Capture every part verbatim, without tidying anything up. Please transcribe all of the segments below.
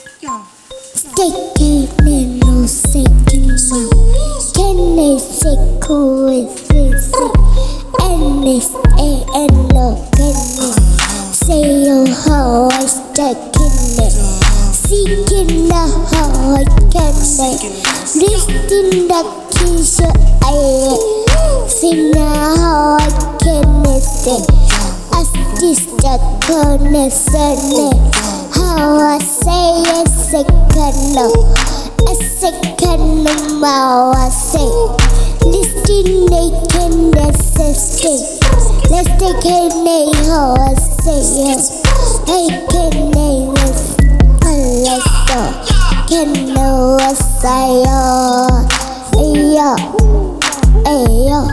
Sticky nino sicky mom. Can they sick who is this? And this a and no can say you how I stuck in it. Seeking the how I can make. Listing the keys I sing how I can stay. As this the connection. How I say a second no, a second no more I say. Listing they can necessitate. Let's take a name how I say it. I can name it. Let's go. Can know I say yo, hey yo,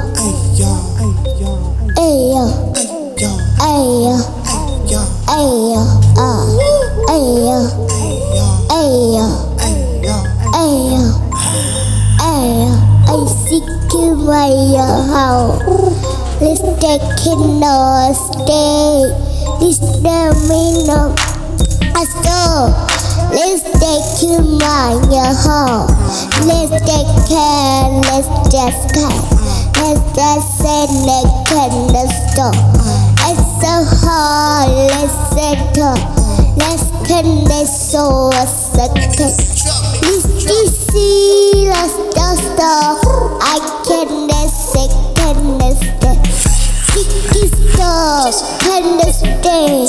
hey yo, hey yo, hey yo, ah. Ayo, ayo, ayo, ayo, I seek you by your house. Let's take it no stay. This the mean of a store. Let's take you by your house. Let's take care, let's just cut. Let's just send the candle store. It's so hard, let's settle. Let's connect so a second. This is let's just I can second step. Sticky stop, can stay.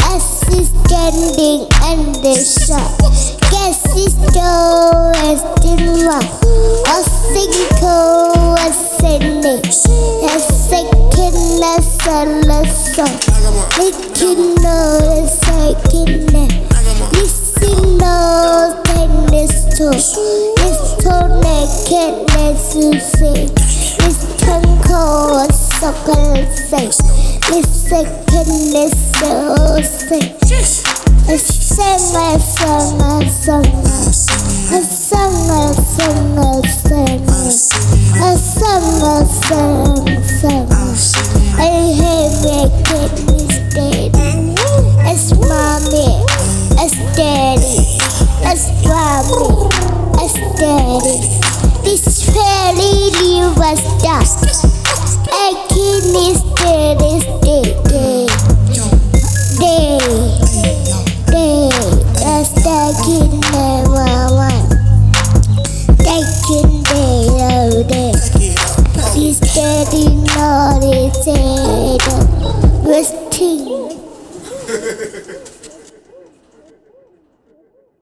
Assisting and the shop. Guess it's still resting up. A single a sending. A second as a song. Making no a second. Listen no tennis to. This tone nakedness to say. This tongue call a sucker say. This second is so say. I sang a song, a song, a song, a song, a song, a song, a song, a song. I hate making mistake. It's mommy, it's daddy, it's mommy, it's daddy. This fairy leave us dust. I can't miss this day, day, day, day. That's the kid never want. Taking day, oh day. This daddy not is